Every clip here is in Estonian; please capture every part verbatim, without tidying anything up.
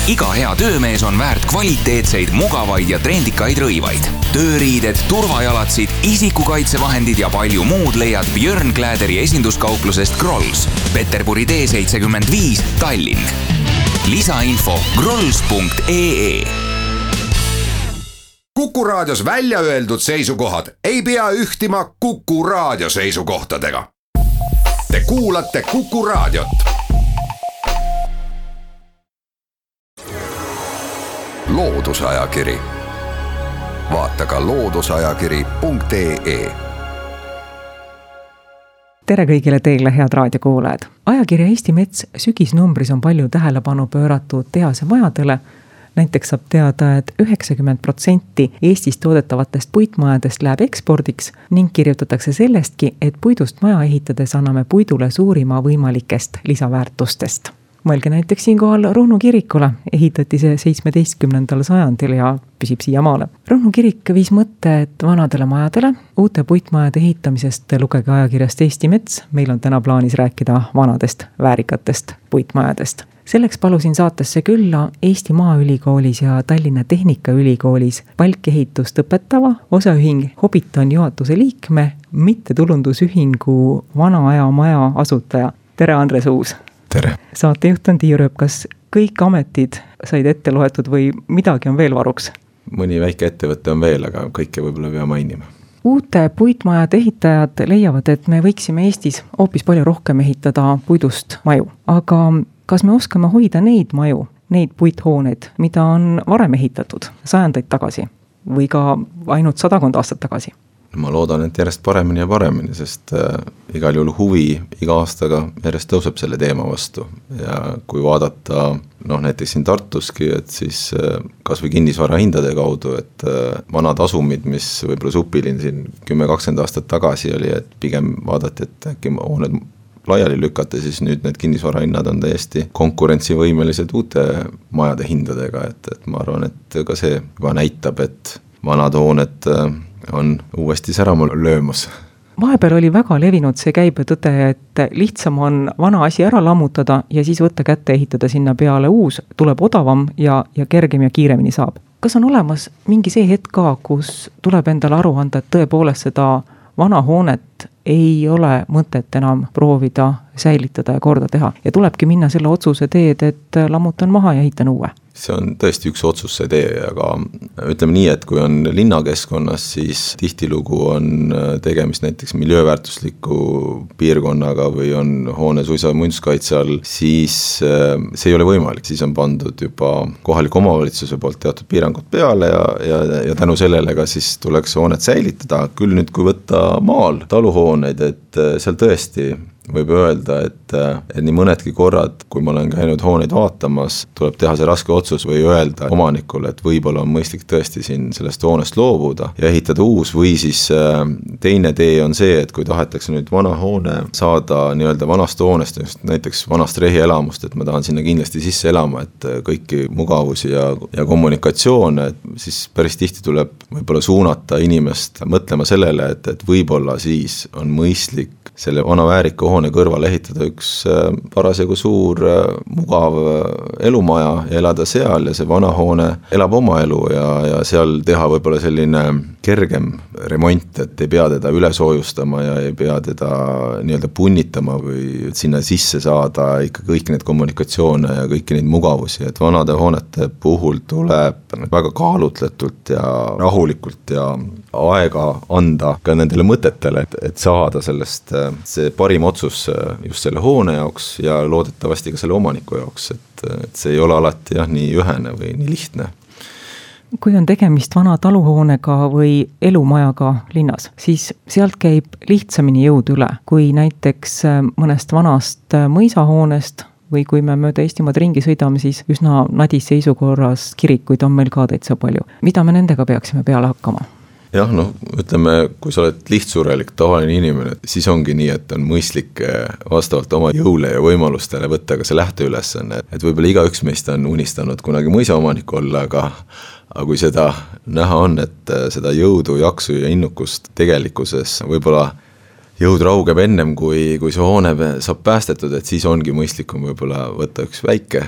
Iga hea töömees on väärt kvaliteetseid, mugavaid ja trendikaid rõivaid. Tööriided, turvajalatsid, isikukaitsevahendid ja palju muud leiad Björn Kläderi esinduskauplusest Grolls. Peterburi tee seitsekümmend viis, Tallinn. Lisainfo grolls punkt ee. Kuku Raadios välja öeldud seisukohad ei pea ühtima Kuku Raadio seisukohtadega. Te kuulate Kuku Raadiot. Loodusajakiri. Vaata ka loodusajakiri punkt ee. Tere kõigile teile, head raadiokuulajad. Ajakirja Eesti Mets sügisnumbris on palju tähelepanu pööratud tehase majadele. Näiteks saab teada, et üheksakümmend protsenti Eestis toodetavatest puitmajadest läheb ekspordiks ning kirjutatakse sellestki, et puidust maja ehitades anname puidule suurima võimalikest lisaväärtustest. Mõelge näiteks siinkohal Ruhnu kirikule, ehitati see seitsmeteistkümnendal sajandil ja püsib siiamaale. Ruhnu kirik viis mõtted vanadele majadele, uute puitmajade ehitamisest lugege ajakirjast Eesti Mets. Meil on täna plaanis rääkida vanadest väärikatest puitmajadest. Selleks palusin saatesse külla Eesti Maaülikoolis ja Tallinna Tehnikaülikoolis palkehitust õpetava osaühing Hobbiton juhatuse liikme, mittetulundusühingu Vana Aja Maja asutaja. Tere, Andres Uus! Tere! Saatejuht on Tiiu Rööp. Kas kõik ametid said ette loetud või midagi on veel varuks? Mõni väike ettevõte on veel, aga kõike võib-olla pea mainima. Uute puitmajade ehitajad leiavad, et me võiksime Eestis hoopis palju rohkem ehitada puidust maju. Aga kas me oskame hoida neid maju, neid puithooneid, mida on varem ehitatud sajandaid tagasi või ka ainult sadakond aastat tagasi? Ma loodan, et järjest paremini ja paremini, sest äh, igal juhul huvi iga aastaga järjest tõuseb selle teema vastu. Ja kui vaadata noh, näiteks siin Tartuski, et siis äh, kas või kinnisvara hindade kaudu, et äh, vanad asumid, mis võib-olla supilin siin kümme kakskümmend aastat tagasi oli, et pigem vaadati, et äkki hooned laiali lükata, siis nüüd need kinnisvarahinnad on täiesti konkurentsivõimelised uute majade hindadega, et, et ma arvan, et ka see juba näitab, et vanad hooned on uuesti särama löömas. Vahepeal oli väga levinud see käibetõde, et lihtsam on vana asi ära lammutada ja siis võtta kätte ehitada sinna peale uus, tuleb odavam ja, ja kergem ja kiiremini saab. Kas on olemas mingi see hetk ka, kus tuleb endale aru anda, et tõepoolest seda vana hoonet ei ole mõtet enam proovida säilitada ja korda teha ja tulebki minna selle otsuse teed, et lammutan maha ja ehitan uue? See on tõesti üks otsus see tee, aga ütleme nii, et kui on linnakeskkonnas, siis tihtilugu on tegemist näiteks miljööväärtusliku piirkonnaga või on hoone suisa muinsuskaitse all, siis see ei ole võimalik. Siis on pandud juba kohaliku omavalitsuse poolt teatud piirangud peale ja, ja, ja tänu sellele ka siis tuleks hoonet säilitada. Küll nüüd, kui võtta maal taluhooneid, et seal tõesti võib öelda, et, et nii mõnedki korrad, kui ma olen käinud hooneid vaatamas, tuleb teha see raske otsus või öelda omanikule, et võib-olla on mõistlik tõesti siin sellest hoonest loobuda ja ehitada uus või siis teine tee on see, et kui tahetakse nüüd vana hoone saada nii-öelda vanast hoonest, näiteks vanast rehielamust, et ma tahan sinna kindlasti sisse elama, et kõiki mugavusi ja, ja kommunikatsioon, et siis päris tihti tuleb võib-olla suunata inimest mõtlema sellele, et, et võib-olla siis on mõistlik selle vana väärika hoone kõrval ehitada üks parasjagu suur, mugav elumaja ja elada seal ja see vana hoone elab oma elu ja, ja seal teha võib-olla selline kergem remont, et ei pea teda üle soojustama ja ei pea teda nii-öelda punnitama või sinna sisse saada ikka kõik need kommunikatsioone ja kõiki neid mugavusi, et vanade hoonete puhul tuleb väga kaalutletult ja rahulikult ja aega anda ka nendele mõtetele, et, et saada sellest see parim otsus just selle hoone jaoks ja loodetavasti ka selle omaniku jaoks, et, et see ei ole alati jah, nii ühene või nii lihtne. Kui on tegemist vana taluhoonega või elumajaga linnas, siis sealt käib lihtsamini jõud üle, kui näiteks mõnest vanast mõisahoonest või kui me mööda Eestimaad ringi sõidame, siis üsna nadis seisukorras kirikuid on meil ka täitsa palju. Mida me nendega peaksime peale hakkama? Jah, noh, ütleme, kui sa oled lihtsurelik tavaline inimene, siis ongi nii, et on mõistlik vastavalt oma jõule ja võimalustele võtta ka see lähteülesanne, et võib-olla igaüks meist on unistanud kunagi mõisaomanik olla, aga, aga kui seda näha on, et seda jõudu, jaksu ja innukust tegelikkuses võib-olla jõud raugeb ennem, kui, kui see hoone saab päästetud, et siis ongi mõistlikum võib-olla võtta üks väike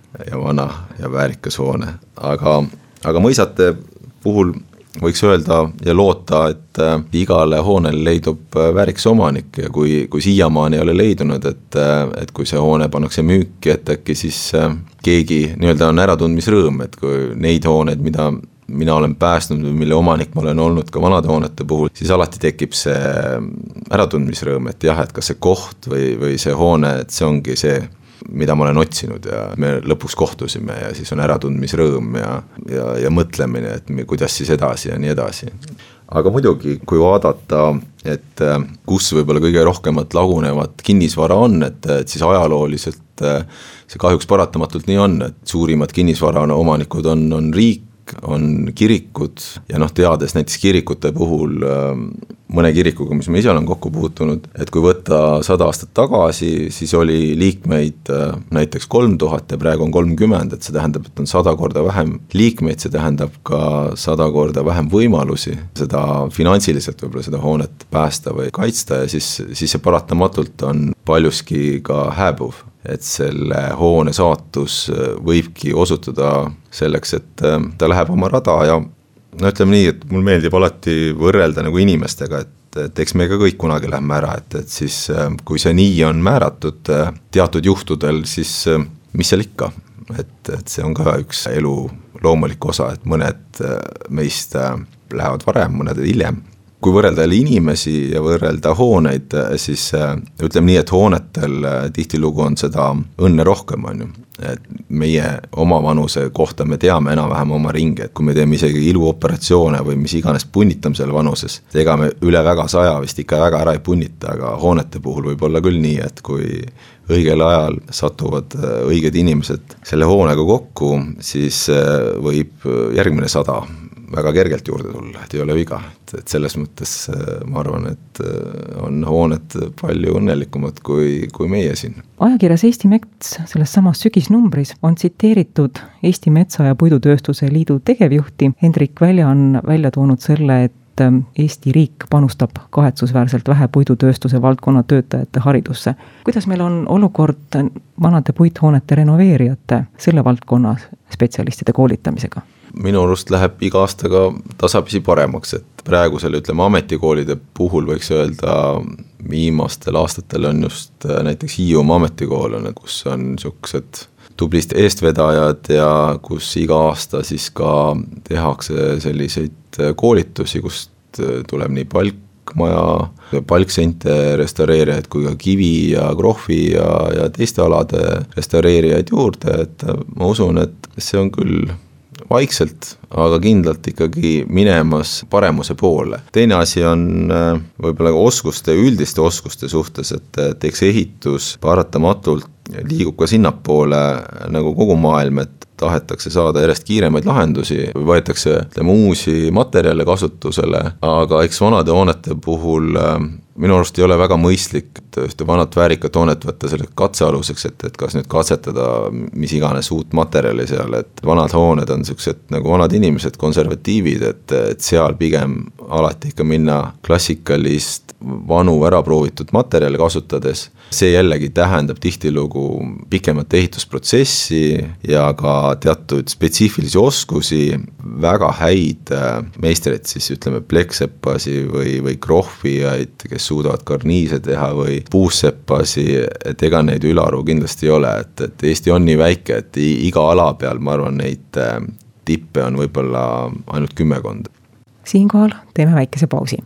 ja vana ja väärikas hoone, aga, aga mõisate puhul võiks öelda ja loota, et igale hoonele leidub vääriks omanik ja kui, kui siiamaani ei ole leidunud, et, et kui see hoone pannakse müüki, et äkki siis keegi nii-öelda on äratundmisrõõm, et kui neid hooneid, mida mina olen päästnud või mille omanik ma olen olnud ka vanade hoonete puhul, siis alati tekib see äratundmisrõõm, et jah, et kas see koht või, või see hoone, et see ongi see, mida ma olen otsinud ja me lõpuks kohtusime ja siis on äratundmisrõõm ja, ja, ja mõtlemine, et me, kuidas siis edasi ja nii edasi. Aga muidugi, kui vaadata, et kus võib-olla kõige rohkemat lagunevat kinnisvara on, et, et siis ajalooliselt see kahjuks paratamatult nii on, et suurimad kinnisvara omanikud on, on riik, on kirikud ja noh, teades näiteks kirikute puhul mõne kirikuga, mis ma ise olen kokku puutunud, et kui võtta sada aastat tagasi, siis oli liikmeid näiteks kolm tuhat ja praegu on kolmkümmend, et see tähendab, et on sada korda vähem liikmeid, see tähendab ka sada korda vähem võimalusi seda finantsiliselt võib-olla seda hoonet päästa või kaitsta ja siis, siis see paratamatult on paljuski ka hääbuv. Et selle hoone saatus võibki osutuda selleks, et ta läheb oma rada ja no ütleme nii, et mul meeldib alati võrrelda nagu inimestega, et, et eks me ka kõik kunagi lähme ära, et, et siis kui see nii on määratud teatud juhtudel, siis mis seal ikka, et, et see on ka üks elu loomulik osa, et mõned meist lähevad varem, mõned hiljem. Kui võrrelda inimesi ja võrrelda hooneid, siis ütleme nii, et hoonetel tihtilugu on seda õnne rohkem, on ju. Et meie oma vanuse kohta me teame enam-vähem oma ringi, et kui me teeme isegi iluoperatsioone või mis iganes punnitamisel vanuses, ega me üle väga saja vist ikka väga ära ei punnita, aga hoonete puhul võib olla küll nii, et kui õigel ajal satuvad õiged inimesed selle hoonega kokku, siis võib järgmine sada väga kergelt juurde tulla, et ei ole viga, et, et selles mõttes ma arvan, et on hooned palju õnnelikumad kui, kui meie siin. Ajakirjas Eesti Mets selles samas sügisnumbris on tsiteeritud Eesti Metsa- ja Puidutööstuse Liidu tegevjuhti. Hendrik Välja on välja toonud selle, et Eesti riik panustab kahetsusväärselt vähe puidutööstuse valdkonna töötajate haridusse. Kuidas meil on olukord vanade puithoonete renoveerijate selle valdkonna spetsialistide koolitamisega? Minu arust läheb iga aastaga tasapisi paremaks, et praegusel ütleme ametikoolide puhul võiks öelda viimastel aastatel on just näiteks Hiiumaa ametikool, kus on niisugused tublist eestvedajad ja kus iga aasta siis ka tehakse selliseid koolitusi, kust tuleb nii palkmaja, palkseinte restaureerijaid kui ka kivi ja krohvi ja, ja teiste alade restaureerijaid juurde, et ma usun, et see on küll vaikselt, aga kindlalt ikkagi minemas paremuse poole. Teine asi on võib-olla oskuste, üldiste oskuste suhtes, et teeks ehitus paratamatult liigub ka sinnapoole nagu kogu maailm, et tahetakse saada järjest kiiremaid lahendusi, võetakse ütleme, uusi materjale kasutusele, aga eks vanade hoonete puhul minu arust ei ole väga mõistlik ühte vanat väärikat hoonet võtta selle katsealuseks, et, et kas nüüd katsetada mis iganes uut materjali seal, et vanad hooned on sellised nagu vanad inimesed, konservatiivid, et, et seal pigem alati ikka minna klassikalist vanu ära proovitud materjali kasutades. See jällegi tähendab tihtilugu pikemat ehitusprotsessi ja ka teatud spetsiifilisi oskusi, väga häid meistreid, siis ütleme pleksseppasi või, või krohvijaid, kes suudavad karniise teha või puusseppasi, et ega neid ülaru kindlasti ei ole, et, et Eesti on nii väike, et iga ala peal ma arvan neid tippe on võib-olla ainult kümmekond. Siinkohal teeme väikese pausi.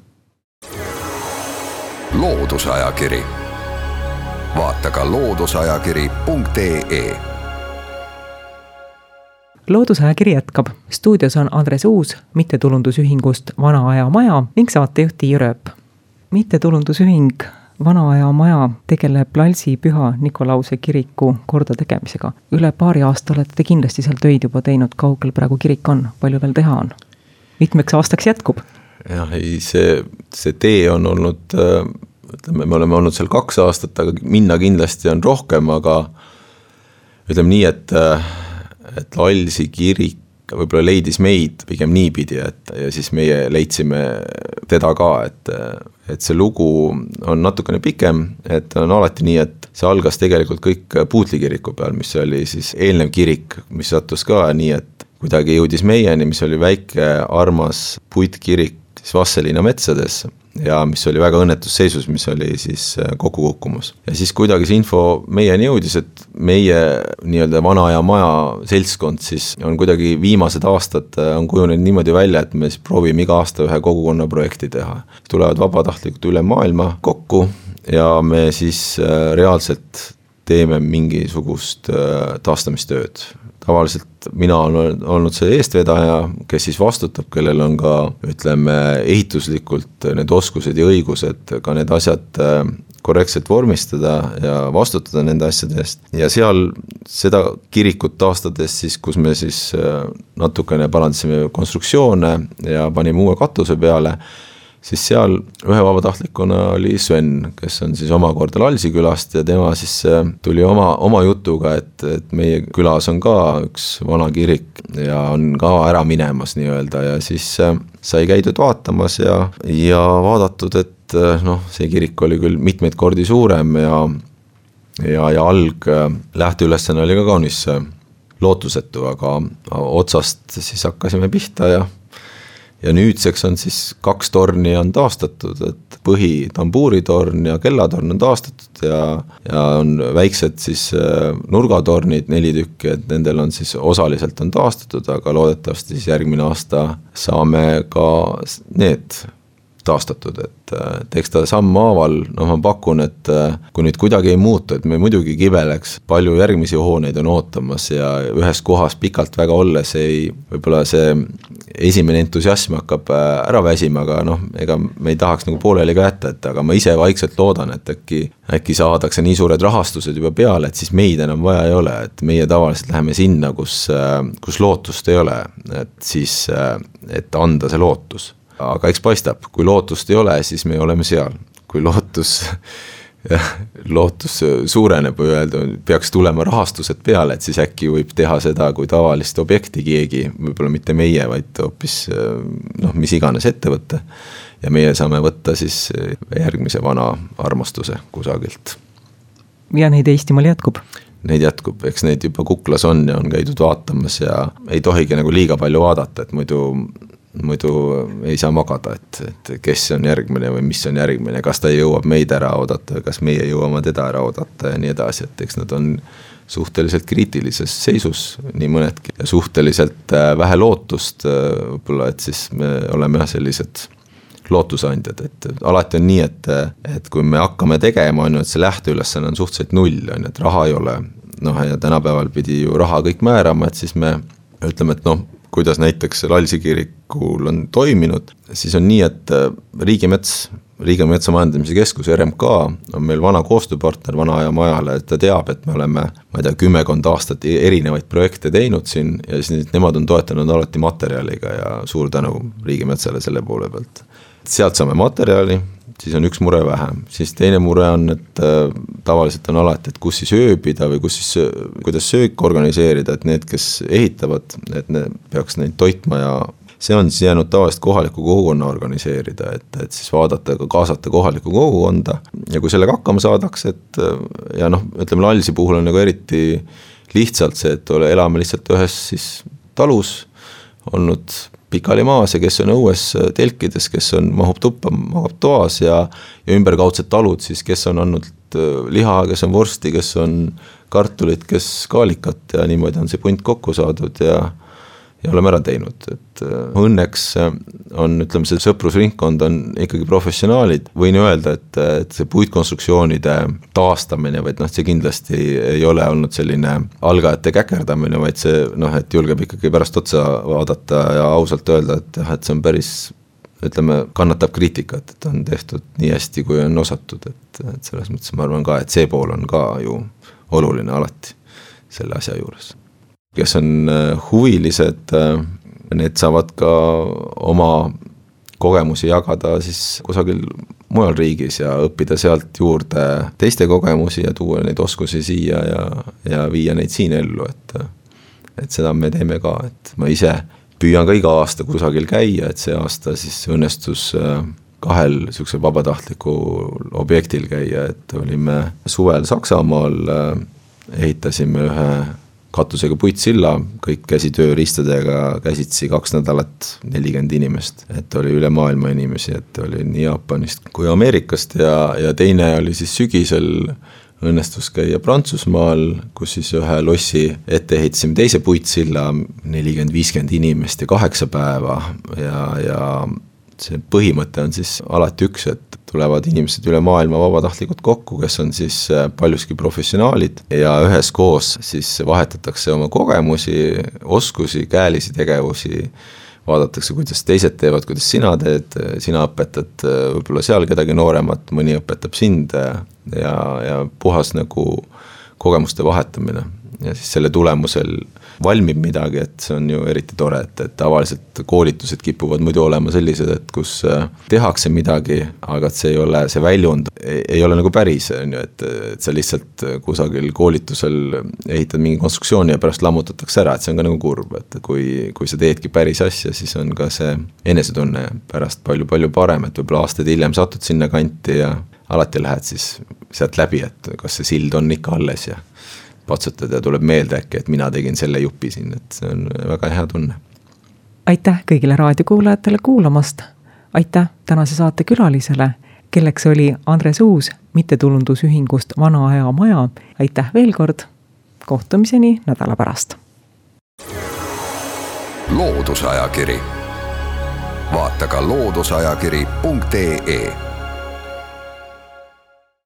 Loodusajakiri. Vaata ka loodusajakiri punkt ee. Loodusajakiri jätkab. Stuudios on Andres Uus mittetulundusühingust Vana Aja Maja ning saatejuht Tiia Rööp. Mittetulundusühing Vana Aja Maja tegeleb Lalsi Püha Nikolause kiriku korda tegemisega. Üle paari aasta olete te kindlasti seal töid juba teinud, kaugel praegu kirik on, palju veel teha on? Mitmeks aastaks jätkub? Jah, ei, see, see tee on olnud, ütleme, me oleme olnud seal kaks aastat, aga minna kindlasti on rohkem, aga ütleme nii, et, et Lalsi kirik võib-olla leidis meid pigem niipidi, et ja siis meie leidsime teda ka, et, et see lugu on natukene pikem, et on alati nii, et see algas tegelikult kõik Puutli kiriku peal, mis oli siis eelnev kirik, mis sattus ka nii, et kuidagi jõudis meieni, mis oli väike armas puitkirik siis Vastseliina metsades ja mis oli väga õnnetus seisus, mis oli siis kokku kukkumus. Ja siis kuidagi see info meieni jõudis, et meie nii-öelda vana ja maja seltskond siis on kuidagi viimased aastad on kujunenud niimoodi välja, et me siis proovime iga aasta ühe kogukonna projekti teha. Tulevad vabatahtlikud üle maailma kokku ja me siis reaalselt teeme mingisugust taastamistööd. Tavaliselt mina olen olnud see eestvedaja, kes siis vastutab, kellel on ka, ütleme, ehituslikult need oskused ja õigused, ka need asjad korrektselt vormistada ja vastutada nende asjadest. Ja seal seda kirikut taastades siis, kus me siis natukene parandasime konstruktsioone ja panime uue katuse peale, siis seal ühe vabatahtlikuna oli Sven, kes on siis omakorda Lalsi külast ja tema siis tuli oma, oma jutuga, et, et meie külas on ka üks vana kirik ja on ka ära minemas nii-öelda ja siis sai käidud vaatamas ja, ja vaadatud, et noh, see kirik oli küll mitmeid kordi suurem ja, ja, ja alg lähteülesanne oli ka kaunis lootusetu, aga otsast siis hakkasime pihta ja Ja nüüdseks on siis kaks torni on taastatud, et põhi tambuuritorn ja kellatorn on taastatud ja, ja on väiksed siis nurgatornid, neli tükki, et nendel on siis osaliselt on taastatud, aga loodetavasti siis järgmine aasta saame ka need taastatud, et teksta sammhaaval, noh ma pakun, et kui nüüd kuidagi ei muutu, et me muidugi kibeleks, palju järgmisi hooneid on ootamas ja ühes kohas pikalt väga olles ei, võib-olla see esimene entusiasm hakkab ära väsima, aga noh, ega me ei tahaks nagu pooleli ka jätta, et aga ma ise vaikselt loodan, et äkki, äkki saadakse nii suured rahastused juba peale, et siis meid enam vaja ei ole, et meie tavaliselt läheme sinna, kus, kus lootust ei ole, et siis, et anda see lootus. Aga eks paistab, kui lootust ei ole, siis me oleme seal. Kui lootus, lootus suureneb või öelda, peaks tulema rahastused peale, et siis äkki võib teha seda, kui tavalist objekti keegi, võib-olla mitte meie, vaid hoopis noh, mis iganes ettevõtte. Ja meie saame võtta siis järgmise vana armastuse kusagilt. Ja neid Eestimaal jätkub? Neid jätkub, eks neid juba Kuklas on ja on käidud vaatamas ja ei tohigi nagu liiga palju vaadata, et muidu muidu ei saa magada, et, et kes on järgmine või mis on järgmine, kas ta jõuab meid ära oodata, kas meie jõuame teda ära oodata ja nii edasi, et eks nad on suhteliselt kriitilises seisus, nii mõnedki, ja suhteliselt vähe lootust, võib-olla, et siis me oleme sellised lootusandjad, et alati on nii, et, et kui me hakkame tegema, on ju, et see lähteülesanne on suhteliselt null, on, et raha ei ole, noh ja tänapäeval pidi ju raha kõik määrama, et siis me ütleme, et noh, kuidas näiteks Lalsi kirikul on toiminud, siis on nii, et Riigimets, Riigimetsa majandamise keskus R M K on meil vana koostööpartner vana aja majale, et ta teab, et me oleme, ma ei tea, kümmekond aastat erinevaid projekte teinud siin ja siis nemad on toetanud alati materjaliga ja suur tänu Riigimetsale selle poole pealt. Sealt saame materjali, siis on üks mure vähem. Siis teine mure on, et äh, tavaliselt on alati, et kus siis ööbida või kus siis, kuidas söök organiseerida, et need, kes ehitavad, et ne peaks neid toitma ja see on siis jäänud tavaliselt kohaliku kogukonna organiseerida, et, et siis vaadata ja kaasata kohaliku kogukonda ja kui sellega hakkama saadaks, et ja noh, ütleme Lalsi puhul on nagu eriti lihtsalt see, et ole, elame lihtsalt ühes siis talus olnud pikali maas ja kes on õues telkides, kes on, mahub tuppa, mahub toas ja, ja ümberkaudsed talud siis, kes on andnud liha, kes on vorsti, kes on kartulit, kes kaalikat ja niimoodi on see punt kokku saadud ja, ja oleme ära teinud. Et õnneks on, ütleme, see sõprusringkond on ikkagi professionaalid. Võin öelda, et, et see puitkonstruktsioonide taastamine, vaid noh, see kindlasti ei ole olnud selline algajate käkerdamine, vaid see, noh, et julgeb ikkagi pärast otsa vaadata ja ausalt öelda, et, et see on päris, ütleme, kannatab kriitikat, et on tehtud nii hästi, kui on osatud, et, et selles mõttes ma arvan ka, et see pool on ka ju oluline alati selle asja juures. Kes on huvilised, need saavad ka oma kogemusi jagada siis kusagil mujal riigis ja õppida sealt juurde teiste kogemusi ja tuua neid oskusi siia ja, ja viia neid siin ellu, et, et seda me teeme ka, et ma ise püüan ka iga aasta kusagil käia, et see aasta siis õnnestus kahel niisugusel vabatahtlikul objektil käia, et olime suvel Saksamaal, ehitasime ühe katusega puitsilla, kõik käsitööriistadega käsitsi kaks nädalat nelikümmend inimest, et oli üle maailma inimesi, et oli nii Jaapanist kui Ameerikast ja, ja teine oli siis sügisel õnnestus käia Prantsusmaal, kus siis ühe lossi ette ehitasime teise puitsilla, nelikümmend viiskümmend inimest ja kaheksa päeva ja, ja see põhimõte on siis alati üks, et tulevad inimesed üle maailma vabatahtlikud kokku, kes on siis paljuski professionaalid ja üheskoos siis vahetatakse oma kogemusi, oskusi, käelisi tegevusi, vaadatakse, kuidas teised teevad, kuidas sina teed, sina õpetad võib-olla seal kedagi nooremat, mõni õpetab sind ja, ja puhas nagu kogemuste vahetamine ja siis selle tulemusel valmib midagi, et see on ju eriti tore, et, et tavaliselt koolitused kipuvad muidu olema sellised, et kus tehakse midagi, aga see ei ole, see väljund ei, ei ole nagu päris, et, et sa lihtsalt kusagil koolitusel ehitad mingi konstruktsiooni ja pärast lammutatakse ära, et see on ka nagu kurb, et kui, kui sa teedki päris asja, siis on ka see enesetunne pärast palju-palju parem, et võib-olla aastaid hiljem satud sinna kanti ja alati lähed siis sealt läbi, et kas see sild on ikka alles ja patsutad ja tuleb meelde äkki, et mina tegin selle jupi siin, et see on väga hea tunne. Aitäh kõigile raadiokuulajatele kuulamast. Aitäh tänase saate külalisele, kelleks oli Andres Uus mittetulundusühingust Vana Aja Maja. Aitäh veel kord. Kohtumiseni nädala pärast. Loodusajakiri. Vaata ka looduseajakiri punkt ee